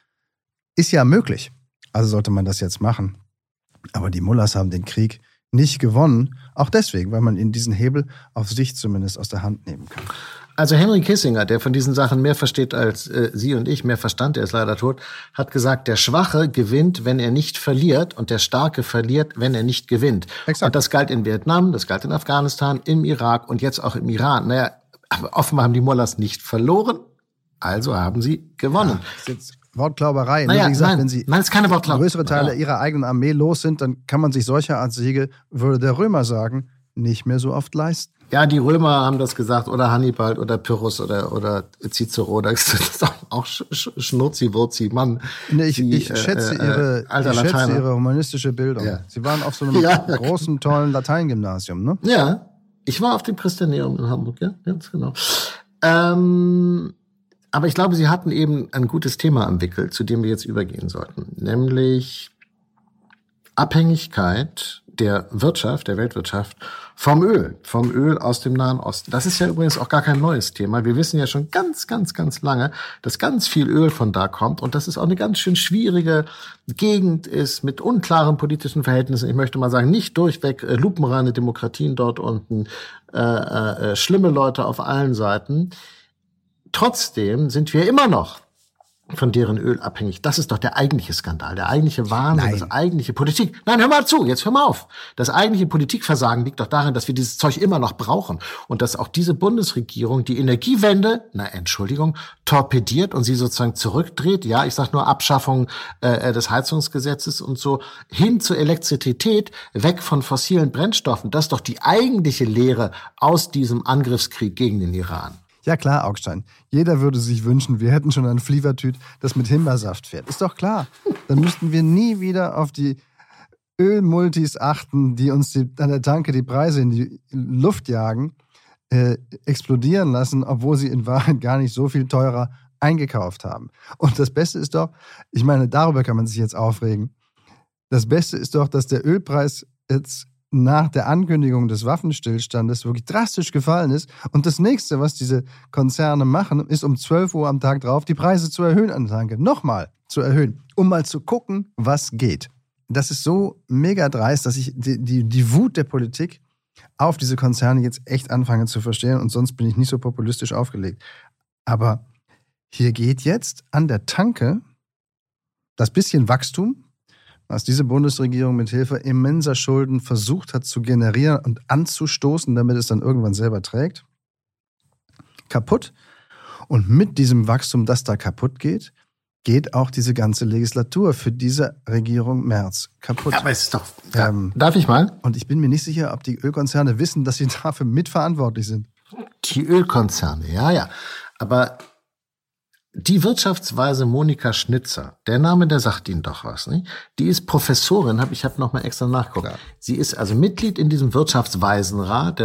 ist ja möglich. Also sollte man das jetzt machen. Aber die Mullahs haben den Krieg nicht gewonnen, auch deswegen, weil man ihnen diesen Hebel auf sich zumindest aus der Hand nehmen kann. Also Henry Kissinger, der von diesen Sachen mehr versteht als Sie und ich, mehr Verstand, der ist leider tot, hat gesagt, der Schwache gewinnt, wenn er nicht verliert und der Starke verliert, wenn er nicht gewinnt. Exakt. Und das galt in Vietnam, das galt in Afghanistan, im Irak und jetzt auch im Iran. Naja, aber offenbar haben die Mullahs nicht verloren, also haben sie gewonnen. Ja, Wortklauberei. Naja, wie gesagt, nein, wenn sie ist keine Wortklauberei. Größere Teile ihrer eigenen Armee los sind, dann kann man sich solcher Art Siege, würde der Römer sagen, nicht mehr so oft leisten. Ja, die Römer haben das gesagt, oder Hannibal, oder Pyrrhus, oder Cicero. Das ist auch Schnurzi-Wurzi, Mann. Nee, ich schätze ihre humanistische Bildung. Ja. Sie waren auf so einem großen, tollen Lateingymnasium, ne? Ja, ich war auf dem Christianeum in Hamburg, ja, ganz genau. Aber ich glaube, Sie hatten eben ein gutes Thema am Wickel, zu dem wir jetzt übergehen sollten, nämlich Abhängigkeit der Weltwirtschaft vom Öl aus dem Nahen Osten. Das ist ja übrigens auch gar kein neues Thema. Wir wissen ja schon ganz, ganz, ganz lange, dass ganz viel Öl von da kommt und dass es auch eine ganz schön schwierige Gegend ist mit unklaren politischen Verhältnissen. Ich möchte mal sagen, nicht durchweg lupenreine Demokratien dort unten, schlimme Leute auf allen Seiten. Trotzdem sind wir immer noch von deren Öl abhängig. Das ist doch der eigentliche Skandal, der eigentliche Wahnsinn, das eigentliche Politik. Nein, hör mal zu, jetzt hör mal auf. Das eigentliche Politikversagen liegt doch darin, dass wir dieses Zeug immer noch brauchen und dass auch diese Bundesregierung die Energiewende, torpediert und sie sozusagen zurückdreht. Ja, ich sag nur Abschaffung des Heizungsgesetzes und so, hin zur Elektrizität, weg von fossilen Brennstoffen. Das ist doch die eigentliche Lehre aus diesem Angriffskrieg gegen den Iran. Ja klar, Augstein. Jeder würde sich wünschen, wir hätten schon ein Flievertüt, das mit Himbeersaft fährt. Ist doch klar. Dann müssten wir nie wieder auf die Ölmultis achten, die uns an der Tanke die Preise in die Luft jagen, explodieren lassen, obwohl sie in Wahrheit gar nicht so viel teurer eingekauft haben. Und das Beste ist doch, ich meine, darüber kann man sich jetzt aufregen, das Beste ist doch, dass der Ölpreis jetzt nach der Ankündigung des Waffenstillstandes wirklich drastisch gefallen ist. Und das Nächste, was diese Konzerne machen, ist um 12 Uhr am Tag drauf die Preise zu erhöhen an der Tanke. Nochmal zu erhöhen, um mal zu gucken, was geht. Das ist so mega dreist, dass ich die Wut der Politik auf diese Konzerne jetzt echt anfange zu verstehen. Und sonst bin ich nicht so populistisch aufgelegt. Aber hier geht jetzt an der Tanke das bisschen Wachstum, was diese Bundesregierung mit Hilfe immenser Schulden versucht hat zu generieren und anzustoßen, damit es dann irgendwann selber trägt, kaputt. Und mit diesem Wachstum, das da kaputt geht, geht auch diese ganze Legislatur für diese Regierung Merz kaputt. Ja, aber es ist doch... Ja. Darf ich mal? Und ich bin mir nicht sicher, ob die Ölkonzerne wissen, dass sie dafür mitverantwortlich sind. Die Ölkonzerne, ja. Aber die Wirtschaftsweise Monika Schnitzer, der Name, der sagt Ihnen doch was, nicht? Die ist Professorin, ich habe noch mal extra nachgeguckt. Ja. Sie ist also Mitglied in diesem Wirtschaftsweisenrat,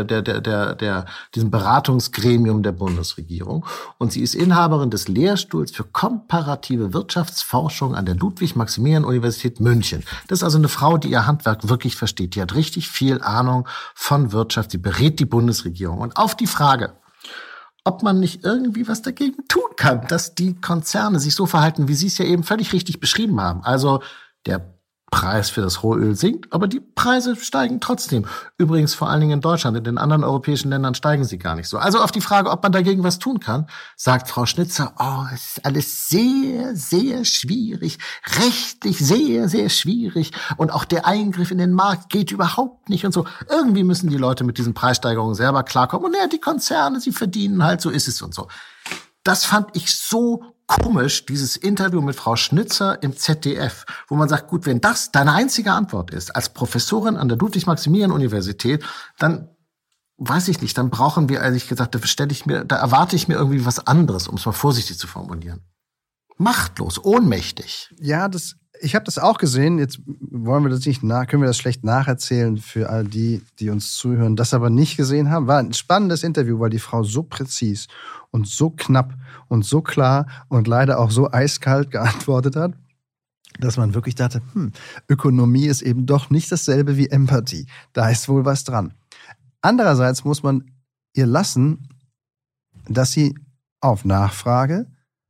diesem Beratungsgremium der Bundesregierung. Und sie ist Inhaberin des Lehrstuhls für komparative Wirtschaftsforschung an der Ludwig-Maximilian-Universität München. Das ist also eine Frau, die ihr Handwerk wirklich versteht. Die hat richtig viel Ahnung von Wirtschaft. Sie berät die Bundesregierung. Und auf die Frage, ob man nicht irgendwie was dagegen tun kann, dass die Konzerne sich so verhalten, wie Sie es ja eben völlig richtig beschrieben haben. Also der Preis für das Rohöl sinkt, aber die Preise steigen trotzdem. Übrigens vor allen Dingen in Deutschland. In den anderen europäischen Ländern steigen sie gar nicht so. Also auf die Frage, ob man dagegen was tun kann, sagt Frau Schnitzer, es ist alles sehr, sehr schwierig. Rechtlich sehr, sehr schwierig. Und auch der Eingriff in den Markt geht überhaupt nicht und so. Irgendwie müssen die Leute mit diesen Preissteigerungen selber klarkommen. Und die Konzerne, sie verdienen halt, so ist es und so. Das fand ich so komisch, dieses Interview mit Frau Schnitzer im ZDF, wo man sagt, gut, wenn das deine einzige Antwort ist, als Professorin an der Ludwig-Maximilian-Universität, dann weiß ich nicht, dann brauchen wir, ehrlich gesagt, da erwarte ich mir irgendwie was anderes, um es mal vorsichtig zu formulieren. Machtlos, ohnmächtig. Ja, ich habe das auch gesehen. Jetzt wollen wir das nicht können wir das schlecht nacherzählen für all die uns zuhören, das aber nicht gesehen haben. War ein spannendes Interview, weil die Frau so präzis und so knapp und so klar und leider auch so eiskalt geantwortet hat, dass man wirklich dachte, Ökonomie ist eben doch nicht dasselbe wie Empathie. Da ist wohl was dran. Andererseits muss man ihr lassen, dass sie auf Nachfrage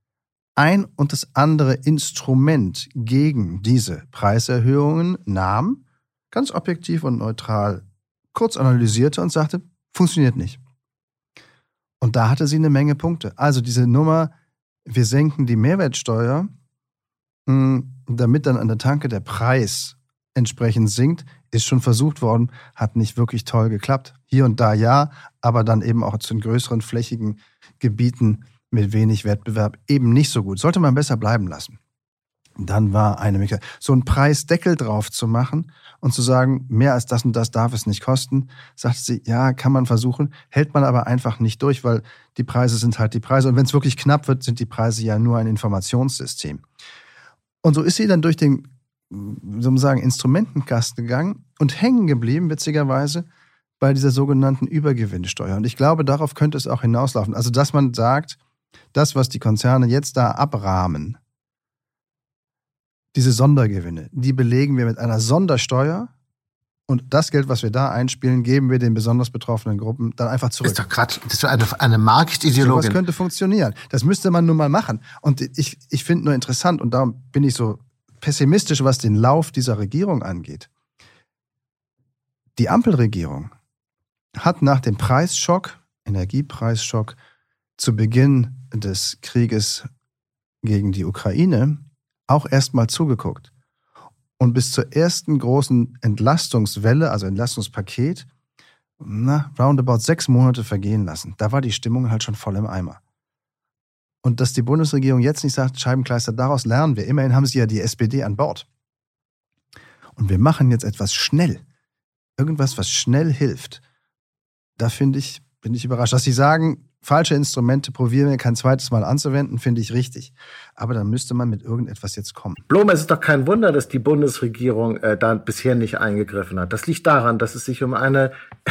ein und das andere Instrument gegen diese Preiserhöhungen nahm, ganz objektiv und neutral kurz analysierte und sagte, funktioniert nicht. Und da hatte sie eine Menge Punkte. Also diese Nummer, wir senken die Mehrwertsteuer, damit dann an der Tanke der Preis entsprechend sinkt, ist schon versucht worden, hat nicht wirklich toll geklappt. Hier und da ja, aber dann eben auch zu den größeren flächigen Gebieten mit wenig Wettbewerb eben nicht so gut. Sollte man besser bleiben lassen. Dann war eine Möglichkeit, so einen Preisdeckel drauf zu machen und zu sagen, mehr als das und das darf es nicht kosten, sagte sie, ja, kann man versuchen, hält man aber einfach nicht durch, weil die Preise sind halt die Preise. Und wenn es wirklich knapp wird, sind die Preise ja nur ein Informationssystem. Und so ist sie dann durch den, sozusagen, Instrumentenkasten gegangen und hängen geblieben, witzigerweise, bei dieser sogenannten Übergewinnsteuer. Und ich glaube, darauf könnte es auch hinauslaufen. Also, dass man sagt, das, was die Konzerne jetzt da abrahmen, diese Sondergewinne, die belegen wir mit einer Sondersteuer und das Geld, was wir da einspielen, geben wir den besonders betroffenen Gruppen dann einfach zurück. Ist doch Quatsch. Das ist doch eine Marktideologin. Das könnte funktionieren. Das müsste man nun mal machen. Und ich finde nur interessant, und darum bin ich so pessimistisch, was den Lauf dieser Regierung angeht. Die Ampelregierung hat nach dem Preisschock, Energiepreisschock, zu Beginn des Krieges gegen die Ukraine auch erstmal zugeguckt. Und bis zur ersten großen Entlastungswelle, also Entlastungspaket, roundabout 6 Monate vergehen lassen. Da war die Stimmung halt schon voll im Eimer. Und dass die Bundesregierung jetzt nicht sagt, Scheibenkleister, daraus lernen wir. Immerhin haben sie ja die SPD an Bord. Und wir machen jetzt etwas schnell. Irgendwas, was schnell hilft. Da bin ich überrascht. Dass sie sagen, falsche Instrumente probieren wir kein zweites Mal anzuwenden, finde ich richtig. Aber dann müsste man mit irgendetwas jetzt kommen. Blome, es ist doch kein Wunder, dass die Bundesregierung da bisher nicht eingegriffen hat. Das liegt daran, dass es sich um eine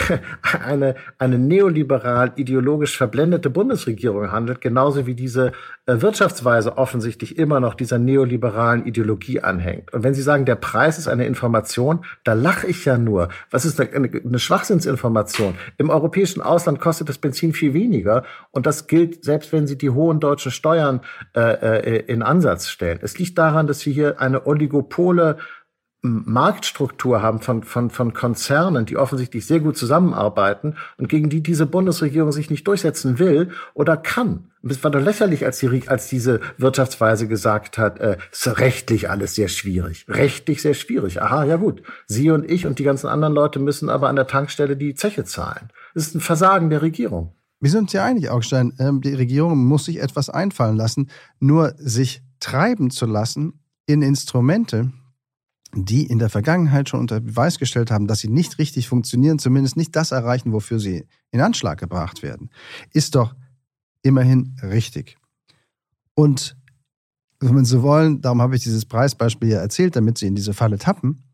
neoliberal ideologisch verblendete Bundesregierung handelt, genauso wie diese Wirtschaftsweise offensichtlich immer noch dieser neoliberalen Ideologie anhängt. Und wenn Sie sagen, der Preis ist eine Information, da lache ich ja nur. Was ist eine Schwachsinnsinformation? Im europäischen Ausland kostet das Benzin viel weniger und das gilt, selbst wenn Sie die hohen deutschen Steuern in Ansatz stellen. Es liegt daran, dass wir hier eine oligopole Marktstruktur haben von Konzernen, die offensichtlich sehr gut zusammenarbeiten und gegen die diese Bundesregierung sich nicht durchsetzen will oder kann. Es war doch lächerlich, als diese Wirtschaftsweise gesagt hat, ist rechtlich alles sehr schwierig. Rechtlich sehr schwierig. Aha, ja gut. Sie und ich und die ganzen anderen Leute müssen aber an der Tankstelle die Zeche zahlen. Das ist ein Versagen der Regierung. Wir sind uns ja einig, Augstein, die Regierung muss sich etwas einfallen lassen, nur sich treiben zu lassen in Instrumente, die in der Vergangenheit schon unter Beweis gestellt haben, dass sie nicht richtig funktionieren, zumindest nicht das erreichen, wofür sie in Anschlag gebracht werden, ist doch immerhin richtig. Und wenn man so wollen, darum habe ich dieses Preisbeispiel ja erzählt, damit Sie in diese Falle tappen,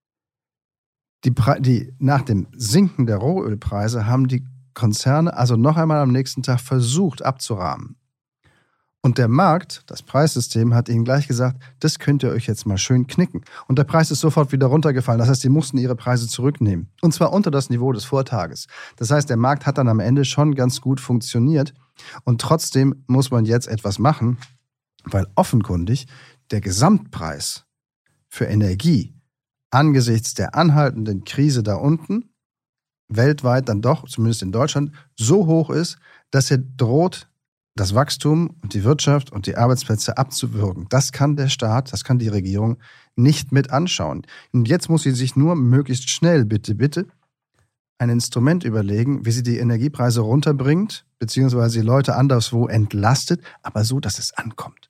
nach dem Sinken der Rohölpreise haben die Konzerne also noch einmal am nächsten Tag versucht abzurahmen. Und der Markt, das Preissystem, hat ihnen gleich gesagt, das könnt ihr euch jetzt mal schön knicken. Und der Preis ist sofort wieder runtergefallen. Das heißt, die mussten ihre Preise zurücknehmen. Und zwar unter das Niveau des Vortages. Das heißt, der Markt hat dann am Ende schon ganz gut funktioniert. Und trotzdem muss man jetzt etwas machen, weil offenkundig der Gesamtpreis für Energie angesichts der anhaltenden Krise da unten weltweit dann doch, zumindest in Deutschland, so hoch ist, dass er droht, das Wachstum und die Wirtschaft und die Arbeitsplätze abzuwürgen. Das kann der Staat, das kann die Regierung nicht mit anschauen. Und jetzt muss sie sich nur möglichst schnell, bitte, ein Instrument überlegen, wie sie die Energiepreise runterbringt, beziehungsweise die Leute anderswo entlastet, aber so, dass es ankommt.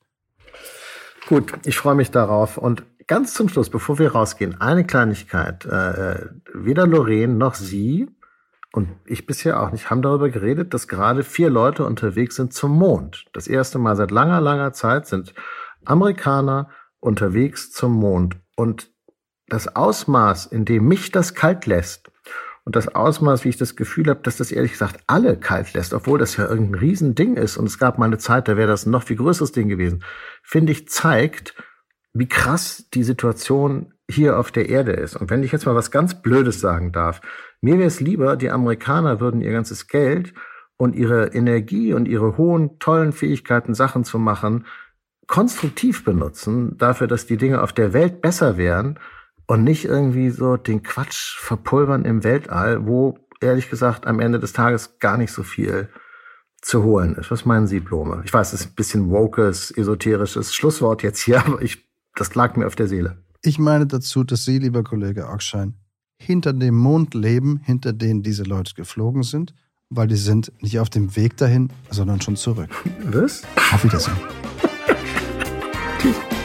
Gut, ich freue mich darauf. Und ganz zum Schluss, bevor wir rausgehen, eine Kleinigkeit. Weder Lorraine noch Sie und ich bisher auch nicht haben darüber geredet, dass gerade 4 Leute unterwegs sind zum Mond. Das erste Mal seit langer, langer Zeit sind Amerikaner unterwegs zum Mond. Und das Ausmaß, in dem mich das kalt lässt, und das Ausmaß, wie ich das Gefühl habe, dass das ehrlich gesagt alle kalt lässt, obwohl das ja irgendein Riesending ist und es gab mal eine Zeit, da wäre das ein noch viel größeres Ding gewesen, finde ich, zeigt, wie krass die Situation hier auf der Erde ist. Und wenn ich jetzt mal was ganz Blödes sagen darf, mir wäre es lieber, die Amerikaner würden ihr ganzes Geld und ihre Energie und ihre hohen, tollen Fähigkeiten, Sachen zu machen, konstruktiv benutzen, dafür, dass die Dinge auf der Welt besser wären und nicht irgendwie so den Quatsch verpulvern im Weltall, wo, ehrlich gesagt, am Ende des Tages gar nicht so viel zu holen ist. Was meinen Sie, Blome? Ich weiß, das ist ein bisschen wokes, esoterisches Schlusswort jetzt hier, aber das lag mir auf der Seele. Ich meine dazu, dass Sie, lieber Kollege Augstein, hinter dem Mond leben, hinter denen diese Leute geflogen sind, weil die sind nicht auf dem Weg dahin, sondern schon zurück. Was? Auf Wiedersehen. Tschüss.